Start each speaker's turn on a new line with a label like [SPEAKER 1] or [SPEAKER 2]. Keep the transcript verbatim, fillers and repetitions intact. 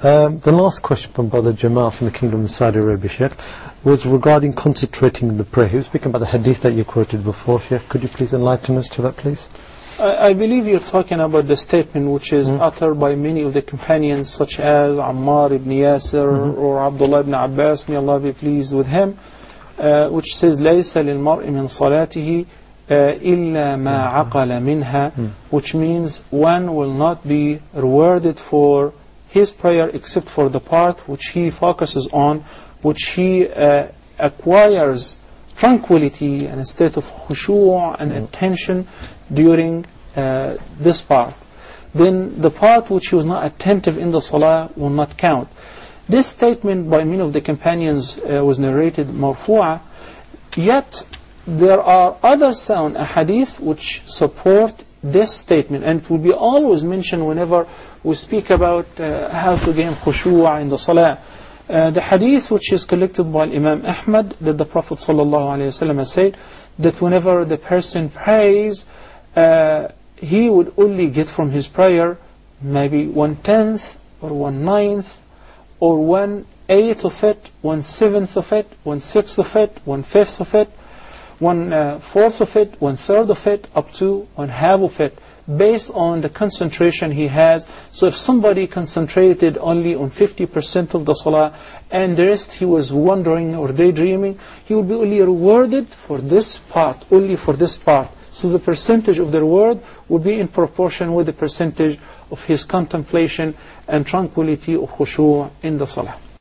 [SPEAKER 1] Um, the last question from Brother Jamal from the Kingdom of Saudi Arabia, Sheikh, was regarding concentrating in the prayer. He was speaking about the hadith that you quoted before, Sheikh. Could you please enlighten us to that, please?
[SPEAKER 2] I, I believe you're talking about the statement which is mm. uttered by many of the companions, such as Ammar ibn Yasir mm-hmm. or Abdullah ibn Abbas, may Allah be pleased with him, uh, which says, لَيْسَ لِلْمَرْءِ مِنْ صَلَاتِهِ إِلَّا مَا عَقَلَ مِنْهَا, mm. which means one will not be rewarded for his prayer except for the part which he focuses on, which he uh, acquires tranquility and a state of khushu' and mm. attention during uh, this part. Then the part which he was not attentive in the salah will not count. This statement by many of the companions uh, was narrated marfu'a, yet there are other sound ahadith which support this statement, and it will be always mentioned whenever we speak about uh, how to gain khushu' in the salah. Uh, the hadith which is collected by Imam Ahmad, that the Prophet ﷺ has said that whenever the person prays, uh, he would only get from his prayer maybe one tenth or one ninth or one eighth of it, one seventh of it, one sixth of it, one fifth of it, one uh, fourth of it, one third of it, up to one half of it, based on the concentration he has. So if somebody concentrated only on fifty percent of the salah and the rest he was wandering or daydreaming, he will be only rewarded for this part, only for this part. So the percentage of the reward would be in proportion with the percentage of his contemplation and tranquility or khushu' in the salah.